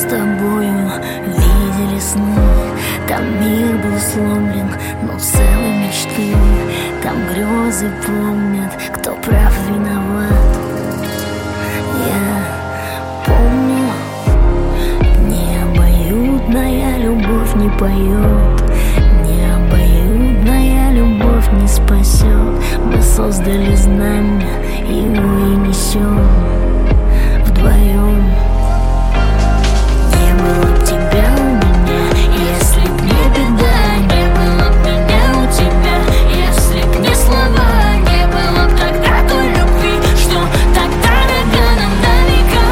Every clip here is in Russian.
тобою видели сны. Там мир был сломлен, но целой мечты. Там грезы помнят, кто прав, виноват. Я помню, необоюдная любовь не поет, необоюдная любовь не спасет. Мы создали знамя, его и несем вдвоем. Не было б тебя у меня, если б не беда. Не было б меня у тебя, если б не слова. Не было б тогда той любви, что так дорога нам на века.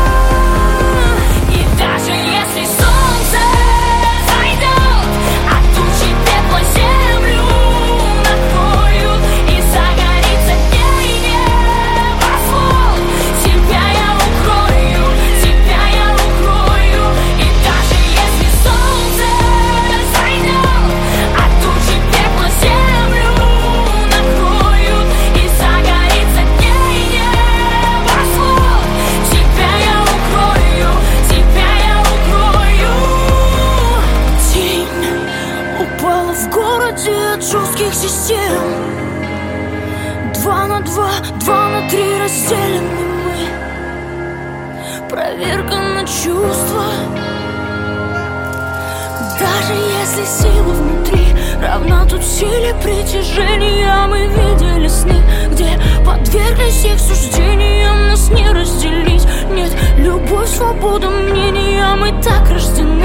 И даже если солнце зайдет, а тучи пепла землю накроют, и загорится дней небосвод, тебя я укрою, тебя я укрою. И даже если солнце зайдет, а тучи пепла землю накроют, и загорится дней небосвод, тебя я укрою, тебя я укрою. Тень упала в городе от жестких систем. 2 на 2, 2 на 3 разделены мы. Проверка на чувства. Даже если сила внутри равна тут силе притяжения, мы видели сны, где подверглись их суждениям. Нас не разделить, нет, любовь, свобода мнения. Мы так рождены.